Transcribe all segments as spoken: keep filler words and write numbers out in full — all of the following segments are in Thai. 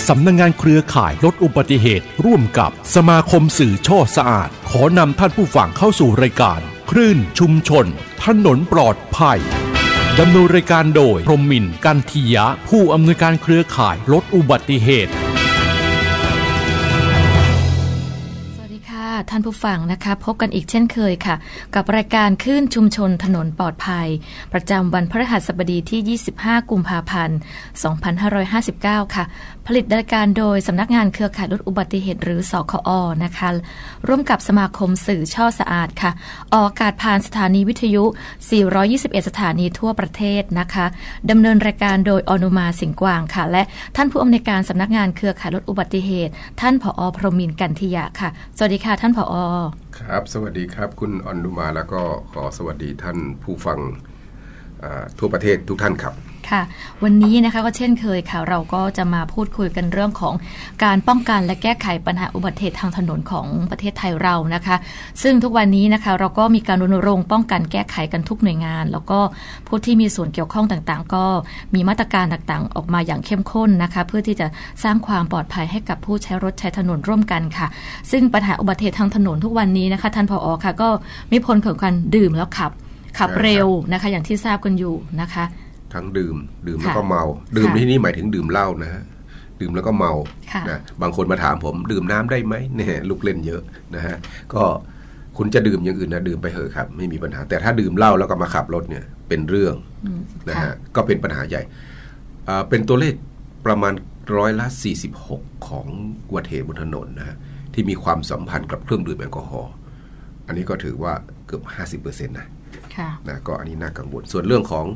สำนักงานเครือข่ายลดอุบัติเหตุร่วมกับสมาคมสื่อช่อสะอาดขอนำท่านผู้ฟังเข้าสู่รายการคลื่นชุมชนถนนปลอดภัยดำเนินรายการโดยพรหมินทร์ กันทียะผู้อำนวยการเครือข่ายลดอุบัติเหตุท่านผู้ฟังนะคะพบกันอีกเช่นเคยค่ะกับรายการคลื่นชุมชนถนนปลอดภัยประจำวันพฤหัสบดีที่ยี่สิบห้ากุมภาพันธ์สองพันห้าร้อยห้าสิบเก้าค่ะผลิตรายการโดยสำนักงานเครือข่ายลดอุบัติเหตุหรือสคอนะคะร่วมกับสมาคมสื่อช่อสะอาดค่ะออกอากาศผ่านสถานีวิทยุสี่ร้อยยี่สิบเอ็ดสถานีทั่วประเทศนะคะดำเนินรายการโดยอนุมาสิงห์กวางค่ะและท่านผู้อำนวยการสำนักงานเครือข่ายลดอุบัติเหตุท่านผอ.พรหมินทร์ กันทียะค่ะสวัสดีค่ะท่านผอ. ครับสวัสดีครับคุณอนุมาแล้วก็ขอสวัสดีท่านผู้ฟังทั่วประเทศทุกท่านครับค่ะวันนี้นะคะก็เช่นเคยค่ะเราก็จะมาพูดคุยกันเรื่องของการป้องกันและแก้ไขปัญหาอุบัติเหตุทางถนนของประเทศไทยเรานะคะซึ่งทุกวันนี้นะคะเราก็มีการรณรงค์ป้องกันแก้ไขกันทุกหน่วยงานแล้วก็ผู้ที่มีส่วนเกี่ยวข้องต่างๆก็มีมาตรการต่างๆออกมาอย่างเข้มข้นนะคะเพื่อที่จะสร้างความปลอดภัยให้กับผู้ใช้รถใช้ถนนร่วมกันค่ะซึ่งปัญหาอุบัติเหตุทางถนนทุกวันนี้นะคะท่านผอ.ค่ะก็มีผลของการดื่มแล้วขับขับเร็วนะคะอย่างที่ทราบกันอยู่นะคะทั้งดื่มดื่มแล้วก็เมาดื่มที่นี่หมายถึงดื่มเหล้านะฮะดื่มแล้วก็เมานะบางคนมาถามผมดื่มน้ำได้ไหมเนี่ยลูกเล่นเยอะนะฮะก็คุณจะดื่มอย่างอื่นนะดื่มไปเถอะครับไม่มีปัญหาแต่ถ้าดื่มเหล้าแล้วก็มาขับรถเนี่ยเป็นเรื่องนะฮะก็เป็นปัญหาใหญ่เป็นตัวเลขประมาณร้อยละสี่สิบหกของอุบัติเหตุบนถนนนะฮะที่มีความสัมพันธ์กับเครื่องดื่มแอลกอฮอล์อันนี้ก็ถือว่าเกือบ ห้าสิบเปอร์เซ็นต์ นะนะก็อันนี้น่ากังวลส่วนเรื่องของ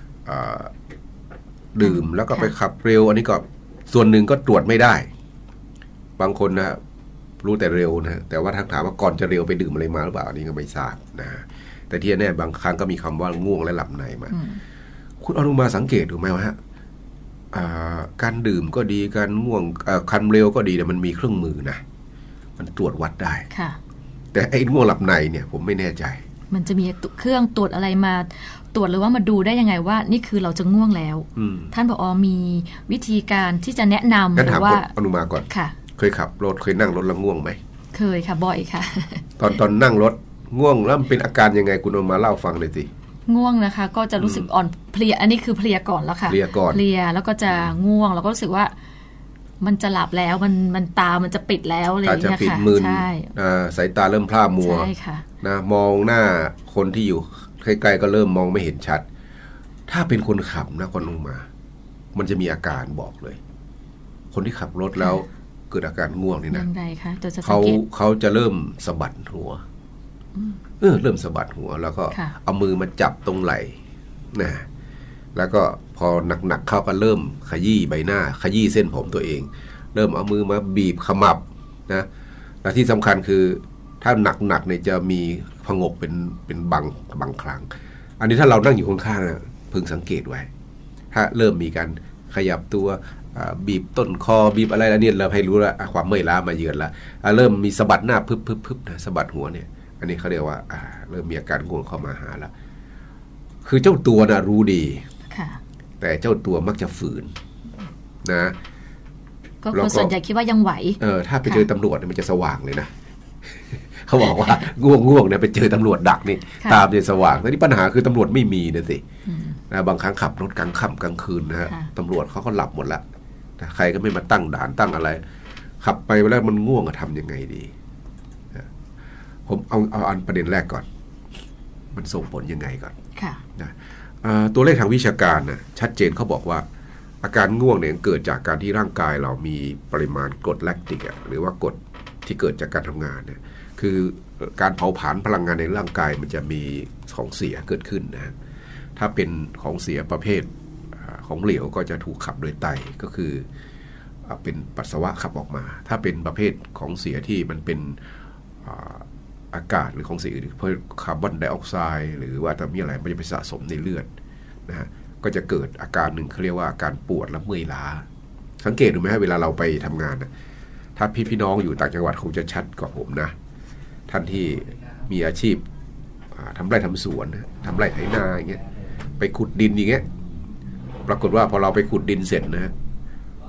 ดื่มแล้วก็ไปขับเร็วอันนี้ก็ส่วนหนึ่งก็ตรวจไม่ได้บางคนนะรู้แต่เร็วนะแต่ว่าถ้าถามว่าก่อนจะเร็วไปดื่มอะไรมาหรือเปล่าอันนี้ก็ไม่ทราบนะแต่ที่แน่บางครั้งก็มีคำว่าง่วงและหลับในมาคุณอนุมาสังเกตดูไหมว่าการดื่มก็ดีการง่วงคันเร็วก็ดีแต่มันมีเครื่องมือนะมันตรวจวัดได้แต่ไอ้ง่วงหลับในเนี่ยผมไม่แน่ใจมันจะมีเครื่องตรวจอะไรมาตรวจหรือว่ามาดูได้ยังไงว่านี่คือเราจะง่วงแล้วท่านผอ.มีวิธีการที่จะแนะนำหรือว่าอนุมาก่อนค่ะเคยขับรถเคยนั่งรถแล้วง่วงไหมเคยค่ะบ่อยค่ะตอนตอนนั่งรถง่วงแล้วมันเป็นอาการยังไงคุณอนุมาเล่าฟังเลยสิง่วงนะคะก็จะรู้สึกอ่อนเพลียอันนี้คือเพลียก่อนแล้วค่ะเพลียก่อนเพลียแล้วก็จะง่วงแล้วก็รู้สึกว่ามันจะหลับแล้วมันมันตามันจะปิดแล้วอะไรอย่างเงี้ยค่ะใช่สายตาเริ่มพร่ามัวใช่ค่ะนะมองหน้าคนที่อยู่ใกล้ๆก็เริ่มมองไม่เห็นชัดถ้าเป็นคนขับนะคนลงมามันจะมีอาการบอกเลยคนที่ขับรถแล้วเกิดอาการง่วงนี่นะเขาเขาจะเริ่มสะบัดหัวเออเริ่มสะบัดหัวแล้วก็เอามือมาจับตรงไหล่นะแล้วก็พอหนักๆเข้าก็เริ่มขยี้ใบหน้าขยี้เส้นผมตัวเองเริ่มเอามือมาบีบขมับนะและที่สำคัญคือถ้าหนักๆเนี่ยจะมีผงกเป็นเป็นบางบางครั้งอันนี้ถ้าเรานั่งอยู่ข้างๆนะพึงสังเกตไว้ถ้าเริ่มมีการขยับตัวบีบต้นคอบีบอะไรแล้วเนี่ยเราให้รู้แล้วความเมื่อยล้ามาเยือนแล้วเริ่มมีสะบัดหน้าพึบๆๆนะสะบัดหัวเนี่ยอันนี้เขาเรียกว่าเริ่มมีอาการง่วงเข้ามาหาแล้วคือเจ้าตัวนะรู้ดีแต่เจ้าตัวมักจะฝืนนะก็คนส่วนใหญ่คิดว่ายังไหวเออถ้าไปเจอตำรวจมันจะสว่างเลยนะเขาบอกว่าง่วงง่วงเนี่ยไปเจอตำรวจดักนี่ตามจะสว่างแต่นี่ปัญหาคือตำรวจไม่มีนะสินะบางครั้งขับรถกลางค่ำกลางคืนนะฮะตำรวจเขาก็หลับหมดละใครก็ไม่มาตั้งด่านตั้งอะไรขับไปแล้วมันง่วงจะทำยังไงดีผมเอาเอาอันประเด็นแรกก่อนมันส่งผลยังไงก่อนนะตัวเลขทางวิชาการนะชัดเจนเขาบอกว่าอาการง่วงเนี่ยเกิดจากการที่ร่างกายเรามีปริมาณกรดแลคติกหรือว่ากรดที่เกิดจากการทำงานเนี่ยคือการเผาผลาญพลังงานในร่างกายมันจะมีของเสียเกิดขึ้นนะถ้าเป็นของเสียประเภทของเหลวก็จะถูกขับโดยไตก็คือเป็นปัสสาวะขับออกมาถ้าเป็นประเภทของเสียที่มันเป็นอากาศหรือของเสียอื่นเพื่อคาร์บอนไดออกไซด์หรือว่าถ้ามีอะไรมันจะไปสะสมในเลือดนะฮะก็จะเกิดอาการหนึ่งเขาเรียกว่าอาการปวดและเมื่อยล้าสังเกตดูไหมฮะเวลาเราไปทำงานนะถ้าพี่พี่น้องอยู่ต่างจังหวัดคงจะชัดกว่าผมนะท่านที่มีอาชีพทำไร่ทำสวนทำไร่ไถนาอย่างเงี้ยไปขุดดินอย่างเงี้ยปรากฏว่าพอเราไปขุดดินเสร็จนะ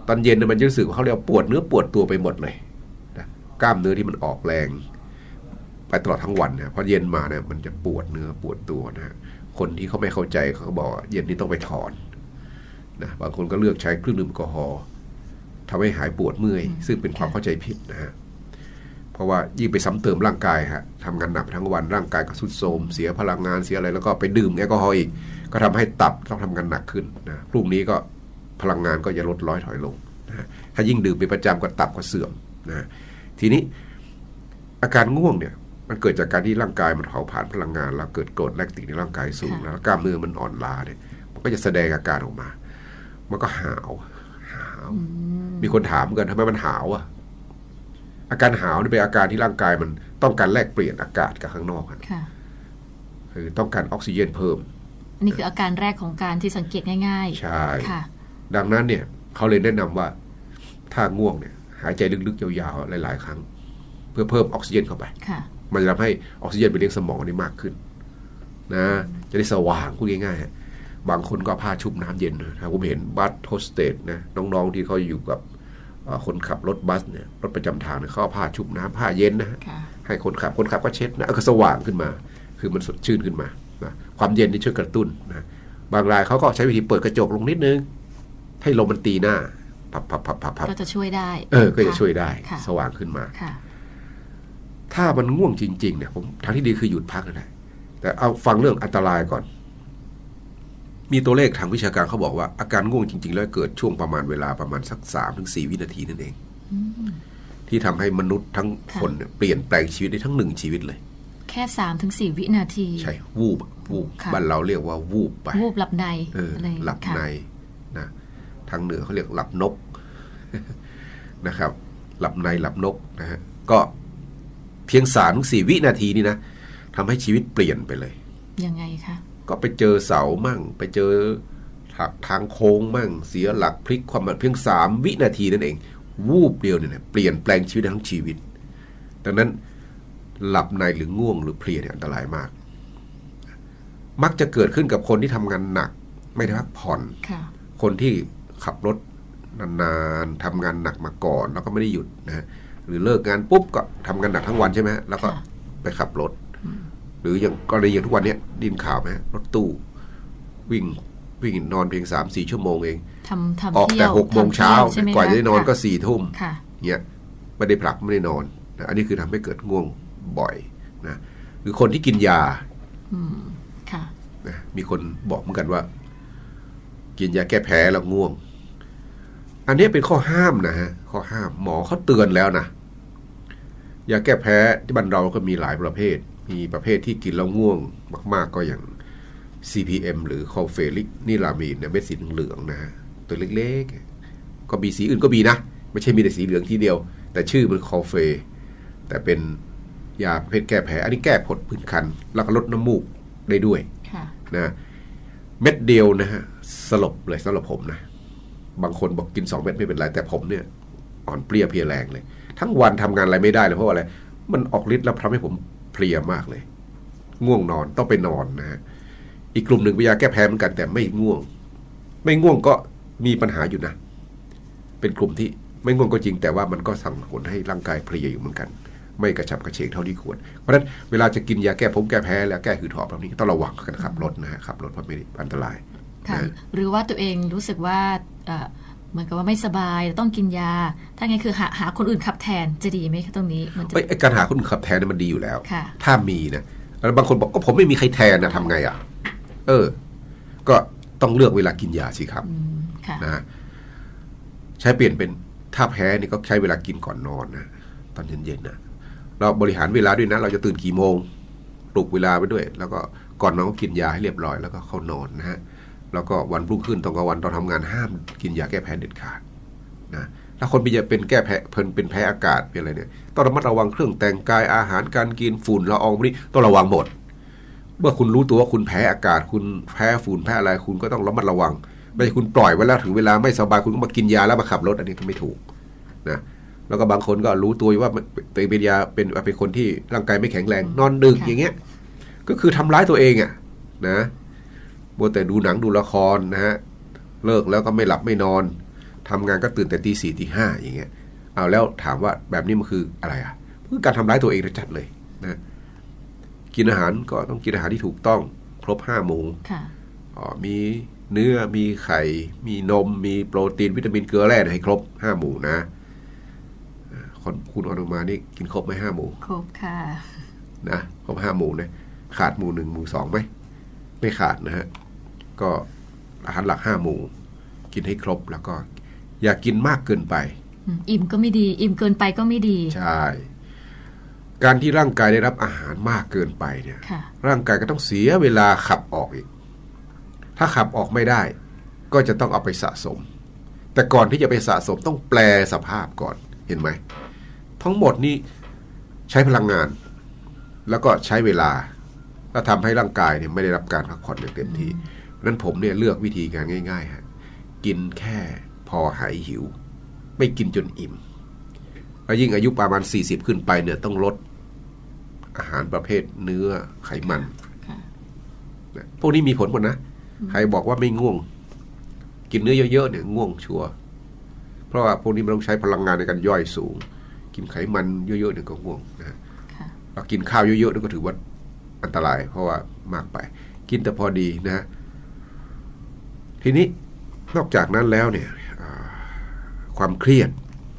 ตอนเย็นมันจะรู้สึกว่าเขาเรียกปวดเนื้อปวดตัวไปหมดเลยนะกล้ามเนื้อที่มันออกแรงไปตลอดทั้งวันนะพอเย็นมาเนี่ยมันจะปวดเนื้อปวดตัวนะคนที่เขาไม่เข้าใจเขาก็บอกเย็นนี้ต้องไปถอนนะบางคนก็เลือกใช้เครื่องดื่มแอลกอฮอล์ทำให้หายปวดเมื่อยซึ่งเป็นความเข้าใจผิดนะฮะเพราะว่ายิ่งไปซ้ำเติมร่างกายฮะทำงานหนักทั้งวันร่างกายก็ทรุดโทรมเสียพลังงานเสียอะไรแล้วก็ไปดื่มแอลกอฮอล์อีกก็ทำให้ตับต้องทำงานหนักขึ้นนะพรุ่งนี้ก็พลังงานก็จะลดร้อยถอยลงนะถ้ายิ่งดื่มเป็นประจำก็ตับก็เสื่อมนะทีนี้อาการง่วงเนี่ยมันเกิดจากการที่ร่างกายมันเผาผลาญพลังงานแล้วเกิดกรดแลคติกในร่างกายสูงแล้วกล้ามเนื้อมันอ่อนล้าเนี่ยมันก็จะแสดงอาการออกมามันก็หาวหาวมีคนถามกันทำไมมันหาวอ่ะอาการหาวนี่เป็นอาการที่ร่างกายมันต้องการแลกเปลี่ยนอากาศกับข้างนอกคือต้องการออกซิเจนเพิ่มอันนี้คืออาการแรกของการที่สังเกตง่ายๆใช่ดังนั้นเนี่ยเขาเลยแนะนำว่าถ้าง่วงเนี่ยหายใจลึกๆยาวๆหลายๆครั้งเพื่อเพิ่มออกซิเจนเข้าไปมันจะทำให้ออกซิเจนไปเลี้ยงสมองได้มากขึ้นนะจะได้สว่างพูดง่ายๆบางคนก็ผ้าชุบน้ำเย็นนะผมเห็นบัสโฮสเตสนะน้องๆที่เขาอยู่กับคนขับรถบัสเนี่ยรถประจำทางเนี่ยเขาผ้าชุบน้ำผ้าเย็นนะให้คนขับคนขับก็เช็ดนะก็สว่างขึ้นมาคือมันสดชื่นขึ้นมานะความเย็นนี่ช่วยกระตุ้นนะบางรายเขาก็ใช้วิธีเปิดกระจกลงนิดนึงให้ลมมันตีหน้าพับพับพับพับก็จะช่วยได้เออก็จะช่วยได้สว่างขึ้นมาถ้ามันง่วงจริงๆเนี่ยผมทางที่ดีคือหยุดพักก็ได้แต่เอาฟังเรื่องอันตรายก่อนมีตัวเลขทางวิชาการเขาบอกว่าอาการง่วงจริงๆแล้วเกิดช่วงประมาณเวลาประมาณสัก สามถึงสี่ วินาทีนั่นเองที่ทำให้มนุษย์ทั้งคนเนี่ยเปลี่ยนแปลงชีวิตได้ทั้งหนึ่งชีวิตเลยแค่ สามถึงสี่ วินาทีใช่วูบวูบบ้านเราเรียกว่าวูบไปวูบหลับในเออหลับในนะทางเหนือเขาเรียกหลับนกนะครับหลับในหลับนกนะฮะก็เพียง สามถึงสี่ วินาทีนี่นะทำให้ชีวิตเปลี่ยนไปเลยยังไงคะก็ไปเจอเสามั่งไปเจอทางโค้งมั่งเสียหลักพลิกความเพียงสามวินาทีนั่นเองวูบเดียวเนี่ยเปลี่ยนแปลงชีวิตทั้งชีวิตดังนั้นหลับในหรือง่วงหรือเพลียเนี่ยอันตรายมากมักจะเกิดขึ้นกับคนที่ทำงานหนักไม่ได้พักผ่อนคนที่ขับรถนานๆทำงานหนักมาก่อนแล้วก็ไม่ได้หยุดนะหรือเลิกงานปุ๊บก็ทำงานหนักทั้งวันใช่ไหมแล้วก็ไปขับรถหรืออย่างกรณีอย่างทุกวันนี้ดินข่าวไหมรถตู้วิ่งวิ่งนอนเพียง สามถึงสี่ ชั่วโมงเองออกแต่หกโมงเช้ากว่าจะได้นอนก็สี่ทุ่มเนี่ยไม่ได้พักไม่ได้นอนนะอันนี้คือทำให้เกิดง่วงบ่อยนะหรือคนที่กินยานะมีคนบอกเหมือนกันว่ากินยาแก้แพ้แล้วง่วงอันนี้เป็นข้อห้ามนะฮะข้อห้ามหมอเขาเตือนแล้วนะยาแก้แพ้ที่บ้านเราก็มีหลายประเภทมีประเภทที่กินแล้วง่วงมากๆก็อย่าง ซี พี เอ็ม หรือคอลเฟลิกนิลามีนเนี่ยเม็ดสีเหลืองๆนะฮะตัวเล็กๆก็มีสีอื่นก็มีนะไม่ใช่มีแต่สีเหลืองทีเดียวแต่ชื่อมันคอลเฟแต่เป็นยาประเภทแก้แพ้อันนี้แก้ผดผื่นคันแล้วก็ลดน้ำมูกได้ด้วยนะเม็ดเดียวนะฮะสลบเลยสำหรับผมนะบางคนบอกกินสองเม็ดไม่เป็นไรแต่ผมเนี่ยอ่อนเปรี้ยเพลียแรงเลยทั้งวันทำงานอะไรไม่ได้เลยเพราะอะไรมันออกฤทธิ์แล้วทำให้ผมเพลียมากเลยง่วงนอนต้องไปนอนนะฮะอีกกลุ่มหนึ่งเป็นยาแก้แพ้เหมือนกันแต่ไม่ง่วงไม่ง่วงก็มีปัญหาอยู่นะเป็นกลุ่มที่ไม่ง่วงก็จริงแต่ว่ามันก็สั่งผลให้ร่างกายเพลียอยู่เหมือนกันไม่กระฉับกระเฉงเท่าที่ควรเพราะฉะนั้นเวลาจะกินยาแก้ผมแก้แพ้แล้วแก้หืดหอบแบบนี้ต้องระวังกันขับรถนะฮะขับรถเพราะไม่อันตรายหรือว่าตัวเองรู้สึกว่าเหมือนกับว่าไม่สบายต้องกินยาถ้าไงคือหาหาคนอื่นขับแทนจะดีไหมคะตรงนี้มันไอ้การหาคนอื่นขับแทนมันดีอยู่แล้วถ้ามีนะแล้วบางคนบอกก็ผมไม่มีใครแทนนะทำไงอ่ะเออก็ต้องเลือกเวลากินยาสิครับนะใช้เปลี่ยนเป็นถ้าแพ้นี่ก็ใช้เวลากินก่อนนอนนะตอนเย็นๆนะเราบริหารเวลาด้วยนะเราจะตื่นกี่โมงปลุกเวลาไปด้วยแล้วก็ก่อนนอนก็กินยาให้เรียบร้อยแล้วก็เข้านอนนะฮะแล้วก็วันรุ่งขึ้นตอนกลางวันตอนทำงานห้ามกินยาแก้แพ้เด็ดขาดนะถ้าคนเป็นเป็นแก้แพ้เพิ่นเป็นแพ้อากาศเป็นอะไรเนี่ยต้องระมัดระวังเครื่องแต่งกายอาหารการกินฝุ่นละอองพวกนี้ต้องระวังหมดเมื่อคุณรู้ตัวว่าคุณแพ้อากาศคุณแพ้ฝุ่นแพ้อะไรคุณก็ต้องระมัดระวังไม่ใช่คุณปล่อยไว้แล้วถึงเวลาไม่สบายคุณก็มากินยาแล้วมาขับรถอันนี้ก็ไม่ถูกนะแล้วก็บางคนก็รู้ตัวว่าเป็นเป็นยาเป็นเป็นคนที่ร่างกายไม่แข็งแรงนอนดึกอย่างเงี้ยก็คือทำร้ายตัวเองอ่ะนะมัวแต่ดูหนังดูละครนะฮะเลิกแล้วก็ไม่หลับไม่นอนทำงานก็ตื่นแต่ตีสี่ตีห้าอย่างเงี้ยเอาแล้วถามว่าแบบนี้มันคืออะไรอ่ะคือการทำร้ายตัวเองชัดเลยนะกินอาหารก็ต้องกินอาหารที่ถูกต้องครบห้าหมู่มีเนื้อมีไข่มีนมมีโปรตีนวิตามินเกลือแร่ให้ครบห้าหมู่นะคนคุณอนุมานี่กินครบไหมห้าหมู่ครบค่ะนะครบห้าหมู่นะขาดหมู่หนึ่งหมู่สองไหมไม่ขาดนะฮะก็อาหารหลักห้าหมู่กินให้ครบแล้วก็อย่ากินมากเกินไปอิ่มก็ไม่ดีอิ่มเกินไปก็ไม่ดีใช่การที่ร่างกายได้รับอาหารมากเกินไปเนี่ยร่างกายก็ต้องเสียเวลาขับออกอีกถ้าขับออกไม่ได้ก็จะต้องเอาไปสะสมแต่ก่อนที่จะไปสะสมต้องแปลสภาพก่อนเห็นไหมทั้งหมดนี้ใช้พลังงานแล้วก็ใช้เวลาแล้วทำให้ร่างกายเนี่ยไม่ได้รับการพักผ่อนอย่างเต็มที่เพราะนั้นผมเนี่ยเลือกวิธีการง่ายๆฮะกินแค่พอหายหิวไม่กินจนอิ่มแล้วยิ่งอายุประมาณสี่สิบขึ้นไปเนี่ยต้องลดอาหารประเภทเนื้อไขมันพวกนี้มีผลหมดนะใครบอกว่าไม่ง่วงกินเนื้อเยอะๆเนี่ยง่วงชัวร์เพราะว่าพวกนี้มันต้องใช้พลังงานในการย่อยสูงกินไขมันเยอะๆเนี่ยก็ง่วงนะเรากินข้าวเยอะๆนี่ก็ถือว่าอันตรายเพราะว่ามากไปกินแต่พอดีนะฮะทีนี้นอกจากนั้นแล้วเนี่ยความเครียด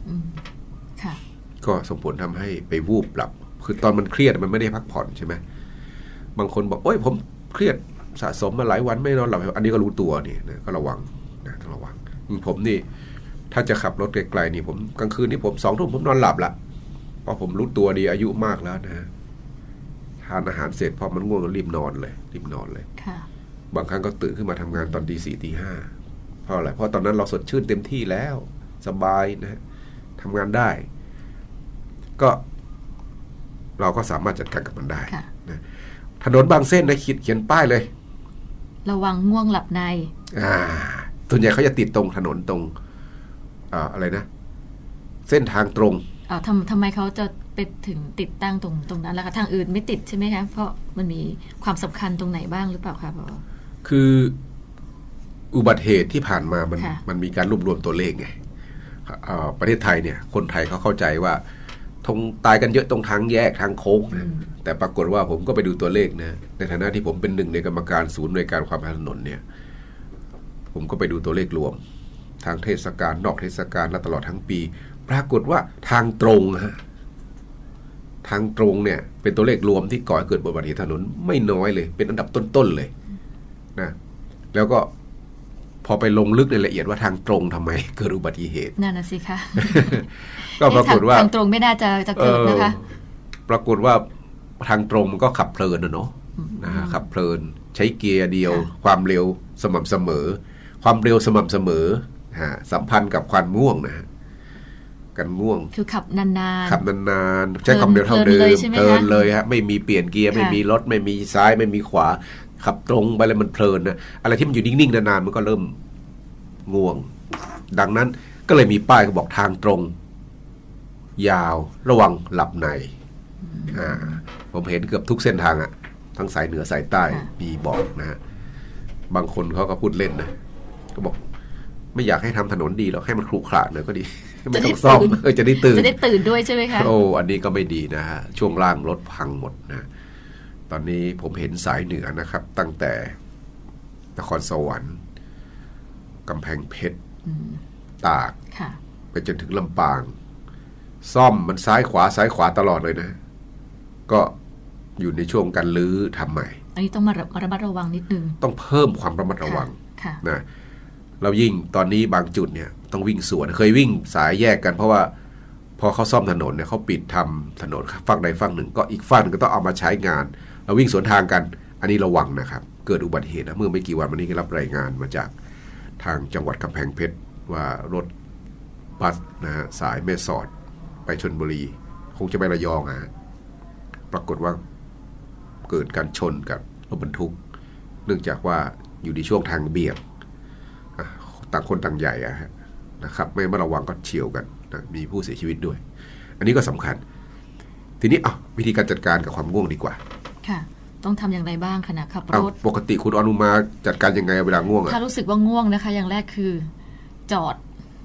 ก็ส่งผลทำให้ไปวูบหลับคือตอนมันเครียดมันไม่ได้พักผ่อนใช่ไหมบางคนบอกโอ้ยผมเครียดสะสมมาหลายวันไม่นอนหลับอันนี้ก็รู้ตัวนี่นะก็ระวังนะต้องระวังผมนี่ถ้าจะขับรถไกลๆนี่ผมกลางคืนนี่ผมสองทุ่มผมนอนหลับละเพราะผมรู้ตัวดีอายุมากแล้วนะทานอาหารเสร็จพอมันง่วงก็รีบนอนเลยรีบนอนเลยบางครั้งก็ตื่นขึ้นมาทำงานตอนตีสี่ตีห้าเพราะอะไรเพราะตอนนั้นเราสดชื่นเต็มที่แล้วสบายนะทำงานได้ก็เราก็สามารถจัดการกับมันได้นะถนนบางเส้นนะขีดเขียนป้ายเลยระวังง่วงหลับในอ่าส่วนใหญ่เขาจะติดตรงถนนตรงอ่าอะไรนะเส้นทางตรงอ่าทำทำไมเขาจะไปถึงติดตั้งตรงตรงนั้นแล้วคะทางอื่นไม่ติดใช่ไหมคะเพราะมันมีความสำคัญตรงไหนบ้างหรือเปล่าคะพ่อคืออุบัติเหตุที่ผ่านมามันมันมีการรวบรวมตัวเลขไงประเทศไทยเนี่ยคนไทยเขาเข้าใจว่าทงตายกันเยอะตรงทางแยกทางโค้งนะแต่ปรากฏว่าผมก็ไปดูตัวเลขนะในฐานะที่ผมเป็นหนึ่งในกรรมการศูนย์หน่วยการความถนนเนี่ยผมก็ไปดูตัวเลขรวมทางเทศกาลนอกเทศกาลและตลอดทั้งปีปรากฏว่าทางตรงฮะทางตรงเนี่ยเป็นตัวเลขรวมที่ก่อให้เกิดอุบัติเหตุถนนไม่น้อยเลยเป็นอันดับต้นๆเลยนะแล้วก็พอไปลงลึกในละเอียดว่าทางตรงทำไมเกิดอุบัติเหตุนั่นน่ะสิคะก็ปรากฏว่าทางตรงไม่น่าจะจะเกิดนะคะปรากฏว่าทางตรงมันก็ขับเพลินนะเนาะนะฮะขับเพลินใช้เกียร์เดียวความเร็วสม่ำเสมอความเร็วสม่ำเสมอฮะสัมพันธ์กับความง่วงนะฮะกันง่วงคือขับนานๆขับนานๆใช้ความเร็วเท่าเดิมเพลินเลยฮะไม่มีเปลี่ยนเกียร์ไม่มีรถไม่มีซ้ายไม่มีขวาขับตรงไปเลยมันเพลินนะอะไรที่มันอยู่นิ่งๆนานๆมันก็เริ่มง่วงดังนั้นก็เลยมีป้ายเขาบอกทางตรงยาวระวังหลับในอ่าผมเห็นเกือบทุกเส้นทางอะทั้งสายเหนือสายใต้มีบอกนะฮะบางคนเขาก็พูดเล่นนะก็บอกไม่อยากให้ทำถนนดีหรอกให้มันขรุขระหน่อยก็ดีไม่ต้องซ่อมเออจะได้ตื่นจะได้ตื่นด้วยใช่ไหมคะโอ้อันนี้ก็ไม่ดีนะฮะช่วงล่างรถพังหมดนะตอนนี้ผมเห็นสายเหนือนะครับตั้งแต่นครสวรรค์กำแพงเพชรตากไปจนถึงลำปางซ่อมมันซ้ายขวาซ้ายขวาตลอดเลยนะก็อยู่ในช่วงการลื้อทำใหม่อันนี้ต้องมาระมัดระวังนิดนึงต้องเพิ่มความระมัดระวังนะเรายิ่งตอนนี้บางจุดเนี่ยต้องวิ่งสวนเคยวิ่งสายแยกกันเพราะว่าพอเขาซ่อมถนนเนี่ยเขาปิดทำถนนฝั่งใดฝั่งหนึ่งก็อีกฝั่งนึงก็ต้องเอามาใช้งานเราวิ่งสวนทางกันอันนี้ระวังนะครับเกิดอุบัติเหตุนะเมื่อไม่กี่วันวันนี้ก็รับรายงานมาจากทางจังหวัดกำแพงเพชรว่ารถบัสนะฮะสายแม่สอดไปชลบุรีคงจะไประยองอ่ะปรากฏว่าเกิดการชนกับรถบรรทุกเนื่องจากว่าอยู่ในช่วงทางเบี่ยงต่างคนต่างใหญ่อะนะครับไม่มาระวังก็เฉี่ยวกันนะมีผู้เสียชีวิตด้วยอันนี้ก็สำคัญทีนี้อ่ะวิธีการจัดการกับความง่วงดีกว่าค่ะต้องทำอย่างไรบ้างขณะขับรถปกติคุณอนุมาจัดการยังไงเวลาง่วงอะถ้ารู้สึกว่าง่วงนะคะอย่างแรกคือจอด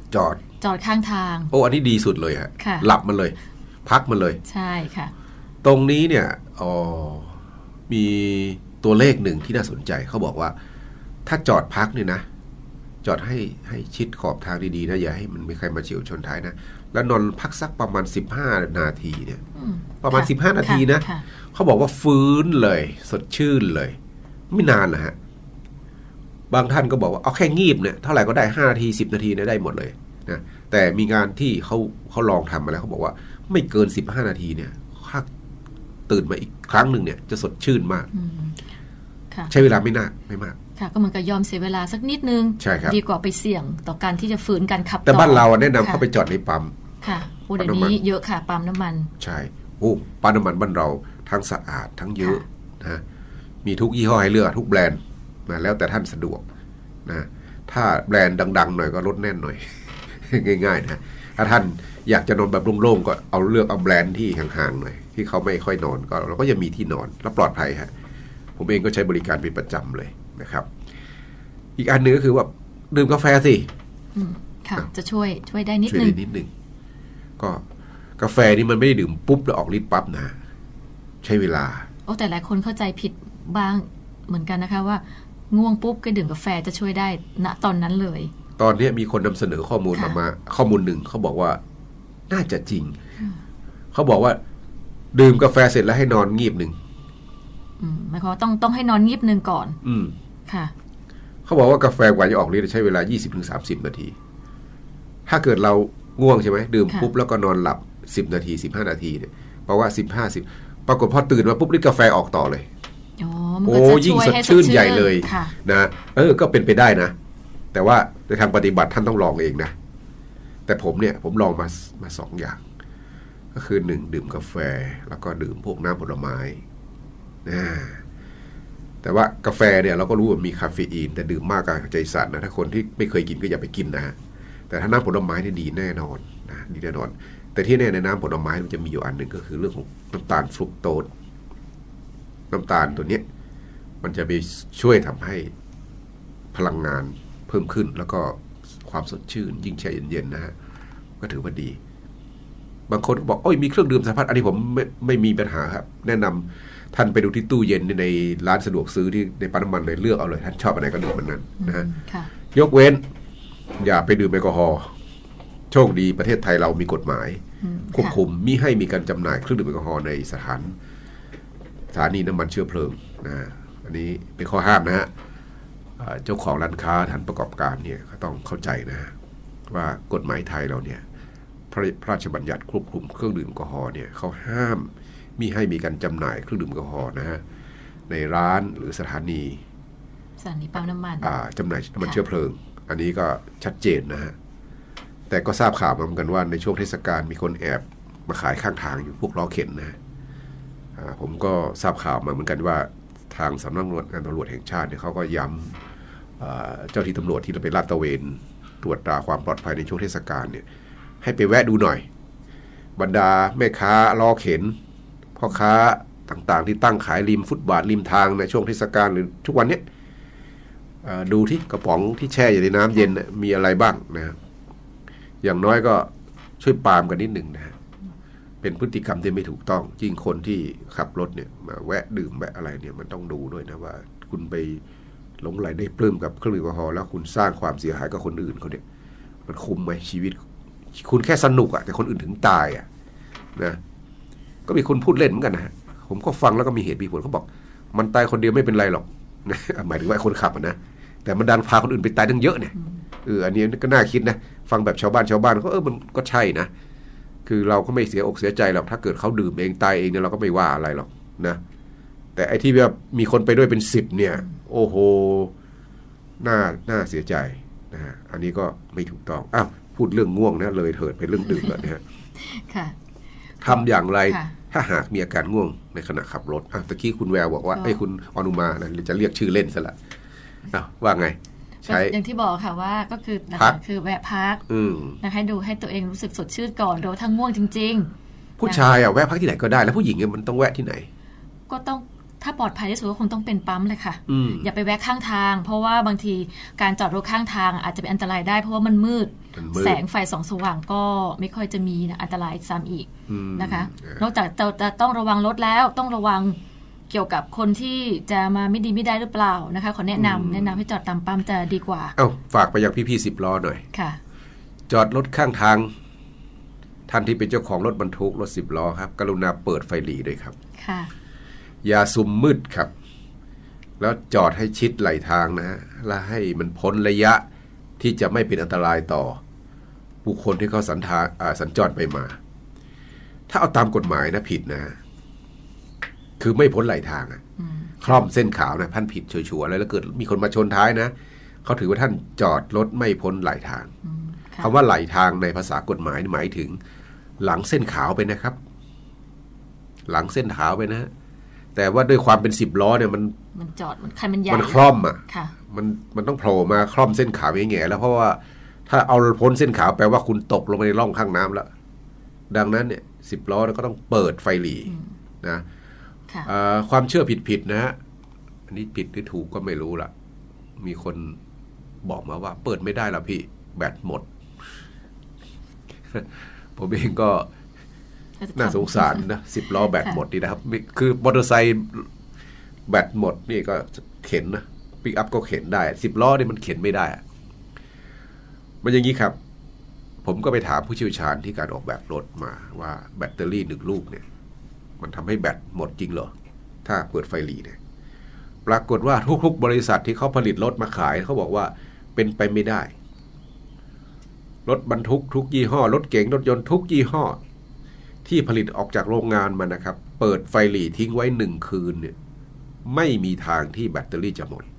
จอดจอดข้างทางโอ้อันนี้ดีสุดเลยฮะหลับมันเลยพักมันเลยใช่ค่ะตรงนี้เนี่ยอ๋อมีตัวเลขหนึ่งที่น่าสนใจเขาบอกว่าถ้าจอดพักเนี่ยนะจอดให้ให้ชิดขอบทางดีๆนะอย่าให้มันมีใครมาเฉี่ยวชนท้ายนะแล้วนอนพักสักประมาณสิบห้านาทีเนี่ยประมาณสิบห้านาทีนะเขาบอกว่าฟื้นเลยสดชื่นเลยไม่นานนะฮะบางท่านก็บอกว่าเอาแค่งีบเนี่ยเท่าไหร่ก็ได้ห้านาทีสิบนาทีเนี่ยได้หมดเลยนะแต่มีงานที่เขาเขาลองทำมาแล้วเขาบอกว่าไม่เกินสิบห้านาทีเนี่ยถ้าตื่นมาอีกครั้งหนึ่งเนี่ยจะสดชื่นมากใช้เวลาไม่นานไม่มากค่ะก็เหมือนกับยอมเสียเวลาสักนิดนึงดีกว่าไปเสี่ยงต่อการที่จะฝืนการขับต่อแต่บ้านเราแนะนำเขาไปจอดในปั๊มค่ะโอ้เดี๋ยวนี้เยอะค่ะปั๊มน้ำมันใช่โอ้ปั๊มน้ำมันบ้านเราทั้งสะอาดทั้งเยอะนะมีทุกยี่ห้อให้เลือกทุกแบรนด์นะแล้วแต่ท่านสะดวกนะถ้าแบรนด์ดังๆหน่อยก็ลดแน่นหน่อย ง่ายๆนะถ้าท่านอยากจะนอนแบบโล่งๆก็เอาเลือกเอาแบรนด์ที่ห่างๆหน่อยที่เขาไม่ค่อยนอนก็เราก็จะมีที่นอนและปลอดภัยฮะผมเองก็ใช้บริการเป็นประจำเลยนะครับอีกอันหนึ่งก็คือว่าดื่มกาแฟสิค่ะจะช่วยช่วยได้นิดนึงช่วยได้นิดนึงก็กาแฟนี่มันไม่ได้ดื่มปุ๊บแล้วออกฤทธิ์ปั๊บนะใช้เวลาโอ้แต่หลายคนเข้าใจผิดบ้างเหมือนกันนะคะว่าง่วงปุ๊บก็ดื่มกาแฟจะช่วยได้ณตอนนั้นเลยตอนนี้มีคนนำเสนอข้อมูลมามาข้อมูลหนึ่งเขาบอกว่าน่าจะจริงเขาบอกว่าดื่มกาแฟเสร็จแล้วให้นอนงีบหนึ่งหมายความว่าต้องต้องให้นอนงีบหนึ่งก่อนอืมค่ะเขาบอกว่ากาแฟกว่าจะออกฤทธิ์ใช้เวลา ยี่สิบถึงสามสิบ นาทีถ้าเกิดเราง่วงใช่ไหมดื่มปุ๊บแล้วก็นอนหลับสิบนาทีสิบห้านาทีเนี่ยเพราะว่าสิบห้า สิบปรากฏพอตื่นมาปุ๊บฤทธิ์กาแฟออกต่อเลยโอ้ยิ่งสดชื่นใหญ่เลยนะเออก็เป็นไปได้นะแต่ว่าในทางปฏิบัติท่านต้องลองเองนะแต่ผมเนี่ยผมลองมามาสองอย่างก็คือหนึ่งดื่มกาแฟแล้วก็ดื่มพวกน้ำผลไม้นะแต่ว่ากาแฟเนี่ยเราก็รู้ว่ามีคาเฟอีนแต่ดื่มมากก็ใจสั่นนะถ้าคนที่ไม่เคยกินก็อย่าไปกินนะฮะแต่ถ้าน้ำผลไม้นี่ดีแน่นอนนะดีแน่นอนแต่ที่แน่ในน้ำผลไม้มันจะมีอยู่อันหนึ่งก็คือเรื่องของน้ำตาลฟรุกโตสน้ำตาลตัวนี้มันจะไปช่วยทำให้พลังงานเพิ่มขึ้นแล้วก็ความสดชื่นยิ่งแช่เย็นๆนะฮะก็ถือว่าดีบางคนก็บอกโอ้ยมีเครื่องดื่มสารพัดอันนี้ผมไม่ไม่มีปัญหาครับแนะนำท่านไปดูที่ตู้เย็นในร้านสะดวกซื้อที่ในปั๊มน้ำมันเลยเลือกเอาเลยท่านชอบอันไหนก็ดื่มมันนั้นนะฮะยกเว้นอย่าไปดื่มแอลกอฮอล์โชคดีประเทศไทยเรามีกฎหมายควบคุมมิให้มีการจำหน่ายเครื่องดื่มแอลกอฮอล์ในสถานสถานีน้ำมันเชื้อเพลิงนะอันนี้เป็นข้อห้ามนะฮะเจ้าของร้านค้าฐานประกอบการเนี่ยก็ต้องเข้าใจนะว่ากฎหมายไทยเราเนี่ยพระราชบัญญัติควบคุมเครื่องดื่มแอลกอฮอล์เนี่ยเขาห้ามมิให้มีการจำหน่ายเครื่องดื่มแอลกอฮอล์นะฮะในร้านหรือสถานีสถานีปั๊มน้ำมันจำหน่ายน้ำมันเชื้อเพลิงอันนี้ก็ชัดเจนนะฮะแต่ก็ทราบข่าวมาเหมือนกันว่าในช่วงเทศกาลมีคนแอบมาขายข้างทางอยู่พวกล้อเข็นนะผมก็ทราบข่าวมาเหมือนกันว่าทางสำนักงานตำรวจแห่งชาติเนี่ยเขาก็ย้ำเจ้าที่ตำรวจที่เราไปลาดตระเวนตรวจตราความปลอดภัยในช่วงเทศกาลเนี่ยให้ไปแวะดูหน่อยบรรดาแม่ค้าล้อเข็นพ่อค้าต่างๆที่ตั้งขายริมฟุตบาทริมทางในช่วงเทศกาลหรือทุกวันนี้ดูที่กระป๋องที่แช่อยู่ในน้ำเย็นมีอะไรบ้างนะอย่างน้อยก็ช่วยปรามกันนิดหนึ่งนะเป็นพฤติกรรมที่ไม่ถูกต้องยิ่งคนที่ขับรถเนี่ยมาแวะดื่มแวะอะไรเนี่ยมันต้องดูด้วยนะว่าคุณไปหลงไหลได้ปลื้มกับเครื่องดื่มแอลกอฮอล์แล้วคุณสร้างความเสียหายกับคนอื่นเขาเนี่ยมันคุ้มไหมชีวิตคุณแค่สนุกอะแต่คนอื่นถึงตายอะนะก็มีคนพูดเล่นเหมือนกันนะผมก็ฟังแล้วก็มีเหตุมีผลเขาบอกมันตายคนเดียวไม่เป็นไรหรอกนะหมายถึงว่าคนขับนะแต่มันดันพาคนอื่นไปตายตั้งเยอะเนี่ยเอออันนี้ก็น่าคิดนะฟังแบบชาวบ้านชาวบ้านก็เออมันก็ใช่นะคือเราก็ไม่เสียอกเสียใจหรอกถ้าเกิดเขาดื่มเองตายเองเนี่ยเราก็ไม่ว่าอะไรหรอกนะแต่ไอ้ที่แบบมีคนไปด้วยเป็นสิบเนี่ยโอ้โหน่าน่าเสียใจนะฮะอันนี้ก็ไม่ถูกต้องอ้าวพูดเรื่องง่วงนะเลยเถิดไปเรื่องดื่มแล้วนะฮะทำอย่างไรถ้าหากมีอาการง่วงในขณะขับรถอ่ะตะกี้คุณแววบอกว่าไอ้คุณอนุมานะจะเรียกชื่อเล่นซะละอ้าวว่าไงใช่อย่างที่บอกค่ะว่าก็คือนะคะคือแวะพักนะคะให้ดูให้ตัวเองรู้สึกสดชื่นก่อนโดยทั้งง่วงจริงๆผู้ชายอ่ะแวะพักที่ไหนก็ได้แล้วผู้หญิงมันต้องแวะที่ไหนก็ต้องถ้าปลอดภัยที่สุดก็คงต้องเป็นปั๊มเลยค่ะอย่าไปแวะข้างทางเพราะว่าบางทีการจอดรถข้างทางอาจจะเป็นอันตรายได้เพราะว่ามันมืดแสงไฟส่องสว่างก็ไม่ค่อยจะมีนะอันตรายซ้ำอีกนะคะนอกจากจะต้องระวังรถแล้วต้องระวังเกี่ยวกับคนที่จะมาไม่ดีไม่ได้หรือเปล่านะคะขอแนะนำแนะนำให้จอดตามปั๊มจะดีกว่าเอ้าฝากไปยังพี่ๆสิบล้อหน่อยค่ะจอดรถข้างทางท่านที่เป็นเจ้าของรถบรรทุกรถสิบล้อครับกรุณาเปิดไฟหลีด้วยครับค่ะอย่าซุ่มมืดครับแล้วจอดให้ชิดไหลทางนะฮะและให้มันพ้นระยะที่จะไม่เป็นอันตรายต่อบุคคลที่เขาสัญทางสัญจรไปมาถ้าเอาตามกฎหมายนะผิดนะคือไม่พ้นไหลทางอ่ะคล่อมเส้นขาวนะท่านผิดชัวร์ๆแล้วเกิดมีคนมาชนท้ายนะเขาถือว่าท่านจอดรถไม่พ้นไหลทางคำว่าไหลทางในภาษากฎหมายหมายถึงหลังเส้นขาวไปนะครับหลังเส้นขาวไปนะแต่ว่าด้วยความเป็นสิบล้อเนี่ยมันมันจอดมันคันมันใหญ่มันคล่อมอ่ะมันมันต้องโผล่มาคล่อมเส้นขาวแง่ๆแล้วเพราะว่าถ้าเอาพ้นเส้นขาวแปลว่าคุณตกลงไปในร่องข้างน้ำแล้วดังนั้นเนี่ยสิบล้อก็ต้องเปิดไฟหลีนะความเชื่อผิดๆนะฮะอันนี้ผิดหรือถูกก็ไม่รู้ละมีคนบอกมาว่าเปิดไม่ได้แล้วพี่แบตหมดผมเองก็น่าสงสารนะสิบล้อแบตหมดนี่นะครับคือมอเตอร์ไซค์แบตหมดนี่ก็เข็นนะปิกอัพก็เข็นได้สิบล้อนี่มันเข็นไม่ได้มันอย่างนี้ครับผมก็ไปถามผู้เชี่ยวชาญที่การออกแบบรถมาว่าแบตเตอรี่หนึ่งลูกเนี่ยมันทำให้แบตหมดจริงเหรอถ้าเปิดไฟหลีเนี่ยปรากฏว่าทุกๆบริษัทที่เขาผลิตรถมาขายเขาบอกว่าเป็นไปไม่ได้รถบรรทุกทุกยี่ห้อรถเก๋งรถยนต์ทุกยี่ห้อที่ผลิตออกจากโรงงานมานะครับเปิดไฟหลีทิ้งไว้หนึ่งคืนเนี่ยไม่มีทางที่แบตเตอรี่จะหมด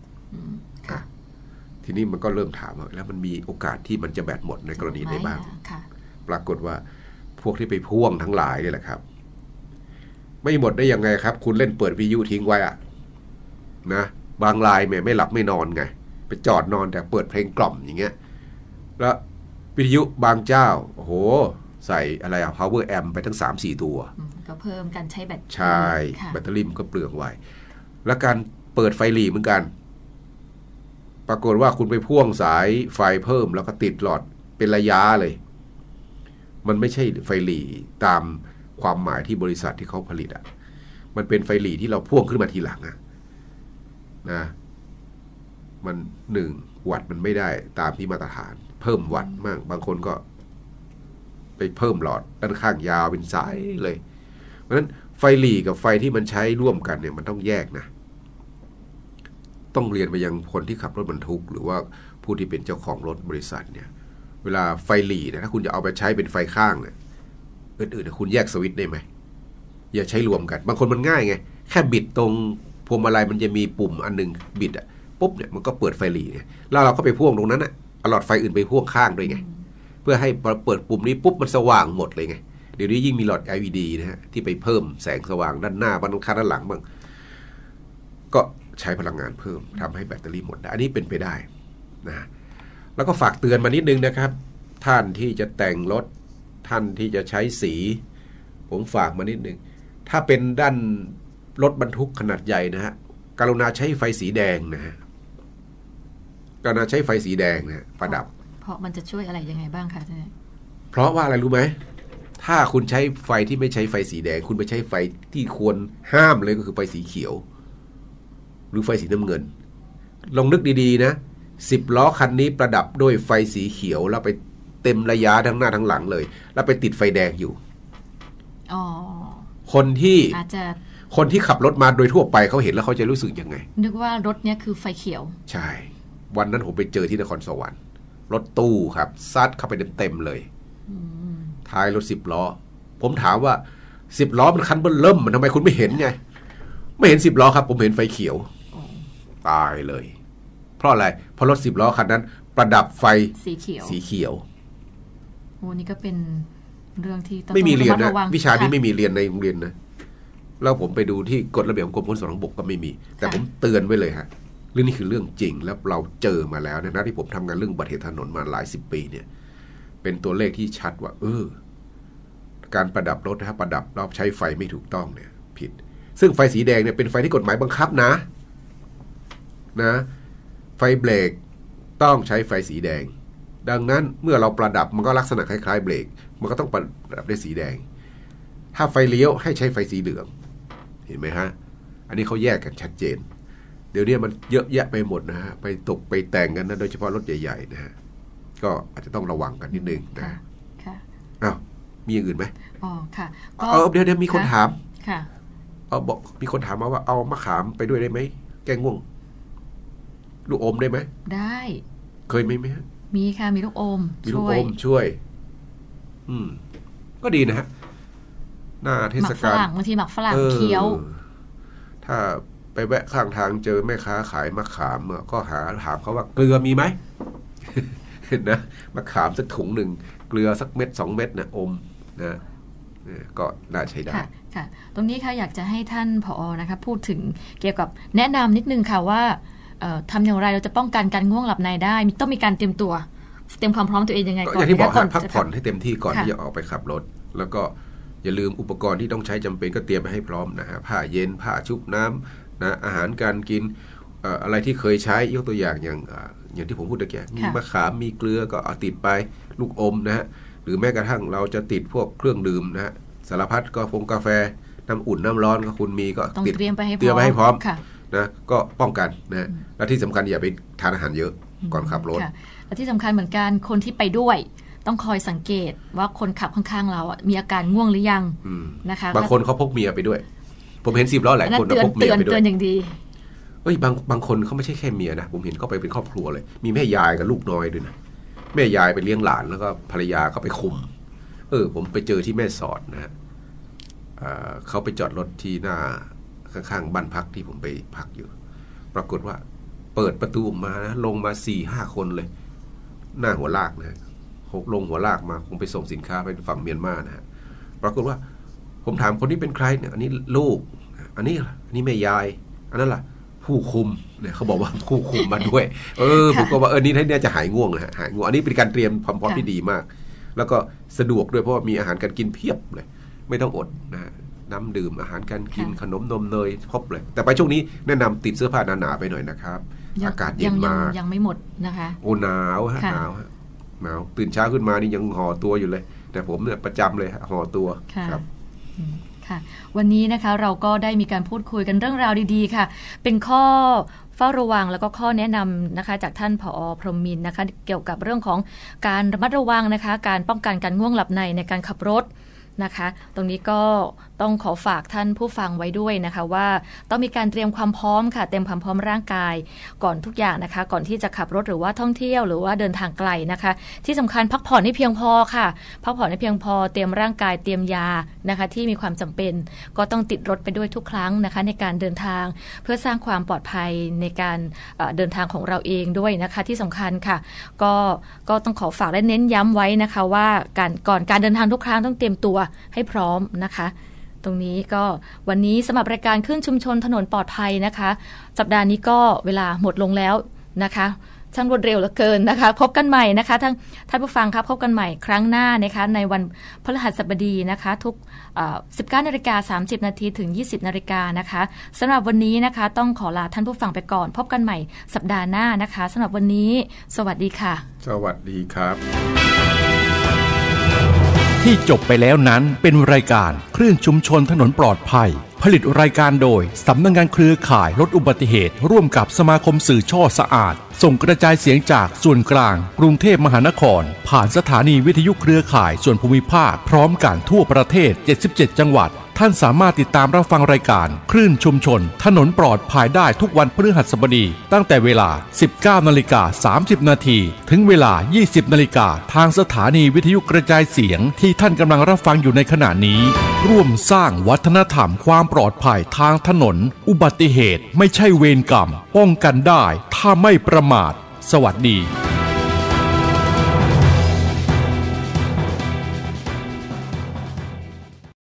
ทีนี้มันก็เริ่มถามว่าแล้วมันมีโอกาสที่มันจะแบตหมดในกรณีไหนบ้างปรากฏว่าพวกที่ไปพ่วงทั้งหลายนี่แหละครับไม่หมดได้ยังไงครับคุณเล่นเปิดวิทยุทิ้งไว้อะนะบางรายแม่ไม่หลับไม่นอนไงไปจอดนอนแต่เปิดเพลงกล่อมอย่างเงี้ยแล้ววิทยุบางเจ้าโอ้โหใส่อะไรอะ power amp ไปทั้ง สามสี่ ตัวก็เพิ่มการใช้แบตใช่แบตเตอรี่มันก็เปลืองไว้แล้วการเปิดไฟหลีเหมือนกันปรากฏว่าคุณไปพ่วงสายไฟเพิ่มแล้วก็ติดหลอดเป็นระยะเลยมันไม่ใช่ไฟหลีตามความหมายที่บริษัทที่เขาผลิตอ่ะมันเป็นไฟหลีที่เราพ่วงขึ้นมาทีหลังอะนะมันหนึ่งวัตต์มันไม่ได้ตามที่มาตรฐานเพิ่มวัตต์มากบางคนก็ไปเพิ่มหลอดด้านข้างยาวเป็นสายเลยเพราะฉะนั้นไฟหลีกับไฟที่มันใช้ร่วมกันเนี่ยมันต้องแยกนะต้องเรียนไปยังคนที่ขับรถบรรทุกหรือว่าผู้ที่เป็นเจ้าของรถบริษัทเนี่ยเวลาไฟหลีเนี่ยถ้าคุณจะเอาไปใช้เป็นไฟข้างเนี่ยอื่นๆคุณแยกสวิตช์ได้ไหมอย่าใช้รวมกันบางคนมันง่ายไงแค่บิดตรงพวงมาลัยมันจะมีปุ่มอันนึงบิดอ่ะปุ๊บเนี่ยมันก็เปิดไฟหลีเนี่ยแล้วเราก็ไปพ่วงตรงนั้นอ่ะเอาหลอดไฟอื่นไปพ่วงข้างด้วยไงเพื่อให้เปิดปุ่มนี้ปุ๊บมันสว่างหมดเลยไงเดี๋ยวนี้ยิ่งมีหลอด แอล อี ดี นะฮะที่ไปเพิ่มแสงสว่างด้านหน้าบ้างด้านหลังบ้างก็ใช้พลังงานเพิ่มทำให้แบตเตอรี่หมดได้อันนี้เป็นไปได้นะแล้วก็ฝากเตือนมานิดนึงนะครับท่านที่จะแต่งรถท่านที่จะใช้สีผมฝากมานิดนึงถ้าเป็นด้านรถบรรทุกขนาดใหญ่นะฮะกรุณาใช้ไฟสีแดงนะฮะกรุณาใช้ไฟสีแดงนะประดับเพราะมันจะช่วยอะไรยังไงบ้างคะท่านเพราะว่าอะไรรู้ไหมถ้าคุณใช้ไฟที่ไม่ใช้ไฟสีแดงคุณไปใช้ไฟที่ควรห้ามเลยก็คือไฟสีเขียวหรือไฟสีน้ำเงินลองนึกดีๆนะสิบล้อคันนี้ประดับด้วยไฟสีเขียวแล้วไปเต็มระยะทั้งหน้าทั้งหลังเลยแล้วไปติดไฟแดงอยู่อ๋อคนที่อาจจะคนที่ขับรถมาโดยทั่วไปเขาเห็นแล้วเขาจะรู้สึกยังไงนึกว่ารถเนี้ยคือไฟเขียวใช่วันนั้นผมไปเจอที่นครสวรรค์รถตู้ครับซัดเข้าไปเต็มๆเลยท้ายรถสิบล้อผมถามว่าสิบล้อมันคันเบิ้ลเริ่มมันทำไมคุณไม่เห็นไงไม่เห็นสิบล้อครับผมเห็นไฟเขียวตายเลยเพราะอะไรเพราะรถสิบล้อคันนั้นประดับไฟสีเขียวสีเขียวโอ้นี่ก็เป็นเรื่องที่ไม่มีเรียนนะวิชานี้ไม่มีเรียนในโรงเรียนนะแล้วผมไปดูที่กฎระเบียบของกรมขนส่งทางบกก็ไม่มีแต่ผมเตือนไว้เลยฮะเรื่องนี้คือเรื่องจริงแล้วเราเจอมาแล้วนะที่ผมทำงานเรื่องอุบัติเหตุถนนมาหลายสิบปีเนี่ยเป็นตัวเลขที่ชัดว่าเออการประดับรถนะครับประดับเราใช้ไฟไม่ถูกต้องเนี่ยผิดซึ่งไฟสีแดงเนี่ยเป็นไฟที่กฎหมายบังคับนะนะไฟเบรกต้องใช้ไฟสีแดงดังนั้นเมื่อเราประดับมันก็ลักษณะคล้ายๆเบรกมันก็ต้องประดับด้วยสีแดงถ้าไฟเลี้ยวให้ใช้ไฟสีเหลืองเห็นไหมฮะอันนี้เขาแยกกันชัดเจนเดี๋ยวนี้มันเยอะแยะไปหมดนะฮะไปตกไปแต่งกันนะโดยเฉพาะรถใหญ่ๆนะฮะก็อาจจะต้องระวังกันนิดนึงนะค่ะอ้าวมีอย่างอื่นไหมอ๋อค่ะเออเดี๋ยวเดี๋ยวมีคนถามค่ะเอาบอกมีคนถามมาว่าเอามะขามไปด้วยได้ไหมแก้ง่วงลูกอมได้ไหมได้เคยไหมไหมฮะมีค่ะมีลูกอมมีลูกอมช่วย อืมก็ดีนะฮะหน้าเทศกาลบางทีหมักฝรั่งเคี้ยวถ้าไปแวะข้างทางเจอแม่ค้าขายมะขามก็หาถามเขาว่าเกลือมีไหม เห็นนะมะขามสักถุงหนึ่งเกลือสักเม็ดสองเม็ดนะอมนะก็น่าใช้ได้ค่ะค่ะตรงนี้ค่ะอยากจะให้ท่านผอ.นะคะพูดถึงเกี่ยวกับแนะนำนิดนึงค่ะว่าทำอย่างไรเราจะป้องกันการง่วงหลับในได้ต้องมีการเตรียมตัวเตรียมความพร้อมตัวเองยังไงก่อนอย่างที่บอกพักผ่อนให้เต็มที่ก่อนที่จะออกไปขับรถแล้วก็อย่าลืมอุปกรณ์ที่ต้องใช้จำเป็นก็เตรียมไปให้พร้อมนะฮะผ้าเย็นผ้าชุบน้ำนะอาหารการกินอะไรที่เคยใช้ยกตัวอย่างอย่างอย่างที่ผมพูดตะเกียบมีมะขามมีเกลือก็เอาติดไปลูกอมนะฮะหรือแม้กระทั่งเราจะติดพวกเครื่องดื่มนะฮะสารพัดก็ฟงกาแฟน้ำอุ่นน้ำร้อนก็คุณมีก็ติดเตรียมไปให้พร้อมนะก็ป้องกันนะและที่สำคัญอย่าไปทานอาหารเยอะก่อนขับรถและที่สำคัญเหมือนกันคนที่ไปด้วยต้องคอยสังเกตว่าคนขับข้างๆเรามีอาการง่วงหรือยังนะคะบางคนเขาพกเมียไปด้วยผมเห็นสิบล้อหลายคนพกเมียไปด้วยเตือนอย่างดีเอ้ยบางบางคนเขาไม่ใช่แค่เมียนะผมเห็นเขาไปเป็นครอบครัวเลยมีแม่ยายกับลูกน้อยด้วยนะแม่ยายไปเลี้ยงหลานแล้วก็ภรรยาเขาไปคุมเออผมไปเจอที่แม่สอดนะฮะเขาไปจอดรถที่หน้าข้างๆบ้านพักที่ผมไปพักอยู่ปรากฏว่าเปิดประตูออกมานะลงมาสี่ห้าคนเลยหน้าหัวลากนะหกลงหัวลากมาคงไปส่งสินค้าไปฝั่งเมียนมานะฮะปรากฏว่าผมถามคนนี้เป็นใครเนี่ยอันนี้ลูกอันนี้อันนี้แม่ยายอันนั้นล่ะผู้คุมเนี่ยเขาบอกว่าผู้คุมมาด้วยเออผมก็ว่าเออนี่ท่านเนี่ยจะหายง่วงนะฮะหายง่วงอันนี้เป็นการเตรียมความพร้อมที่ดีมากแล้วก็สะดวกด้วยเพราะว่ามีอาหารการกินเพียบเลยไม่ต้องอดนะฮะน้ำดื่มอาหารการกินขนมนมเนยครบเลยแต่ไปช่วงนี้แนะนำติดเสื้อผ้าหนาๆไปหน่อยนะครับอากาศเย็นมากยังไม่หมดนะคะโอ้หนาวฮะหนาวฮะหนาวตื่นเช้าขึ้นมานี่ยังห่อตัวอยู่เลยแต่ผมเนี่ยประจำเลยห่อตัวครับค่ะวันนี้นะคะเราก็ได้มีการพูดคุยกันเรื่องราวดีๆค่ะเป็นข้อเฝ้าระวังแล้วก็ข้อแนะนำนะคะจากท่านผอ.พรหมินทร์นะคะเกี่ยวกับเรื่องของการระมัดระวังนะคะการป้องกันการง่วงหลับในในการขับรถนะคะตรงนี้ก็ต้องขอฝากท่านผู้ฟังไว้ด้วยนะคะว่าต้องมีการเตรียมความพร้อมค่ะเตรียมความพร้อมร่างกายก่อนทุกอย่างนะคะก่อนที่จะขับรถหรือว่าท่องเที่ยวหรือว่าเดินทางไกลนะคะที่สำคัญพักผ่อนให้เพียงพอค่ะพักผ่อนให้เพียงพอเตรียมร่างกายเตรียมยานะคะที่มีความจำเป็นก็ต้องติดรถไปด้วยทุกครั้งนะคะในการเดินทางเพื่อสร้างความปลอดภัยในการเดินทางของเราเองด้วยนะคะที่สำคัญค่ะก็ก็ต้องขอฝากและเน้นย้ำไว้นะคะว่าการก่อนการเดินทางทุกครั้งต้องเตรียมตัวให้พร้อมนะคะตรงนี้ก็วันนี้สำหรับรายการขึ้นชุมชนถนนปลอดภัยนะคะสัปดาห์นี้ก็เวลาหมดลงแล้วนะคะช่างรวดเร็วเหลือเกินนะคะพบกันใหม่นะคะทั้งท่านผู้ฟังครับพบกันใหม่ครั้งหน้านะคะในวันพฤหัสบดีนะคะทุก สิบเก้านาฬิกาสามสิบนาทีถึงยี่สิบนาฬิกานะคะสำหรับวันนี้นะคะต้องขอลาท่านผู้ฟังไปก่อนพบกันใหม่สัปดาห์หน้านะคะสำหรับวันนี้สวัสดีค่ะสวัสดีครับที่จบไปแล้วนั้นเป็นรายการคลื่นชุมชนถนนปลอดภัยผลิตรายการโดยสำนักงานเครือข่ายลดอุบัติเหตุร่วมกับสมาคมสื่อช่อสะอาดส่งกระจายเสียงจากส่วนกลางกรุงเทพมหานครผ่านสถานีวิทยุเครือข่ายส่วนภูมิภาคพร้อมกันทั่วประเทศเจ็ดสิบเจ็ดจังหวัดท่านสามารถติดตามรับฟังรายการคลื่นชุมชนถนนปลอดภัยได้ทุกวันพฤหัสบดีตั้งแต่เวลา สิบเก้านาฬิกาสามสิบนาทีถึงเวลา ยี่สิบนาฬิกาทางสถานีวิทยุกระจายเสียงที่ท่านกำลังรับฟังอยู่ในขณะนี้ร่วมสร้างวัฒนธรรมความปลอดภัยทางถนนอุบัติเหตุไม่ใช่เวรกรรมป้องกันได้ถ้าไม่ประมาทสวัสดี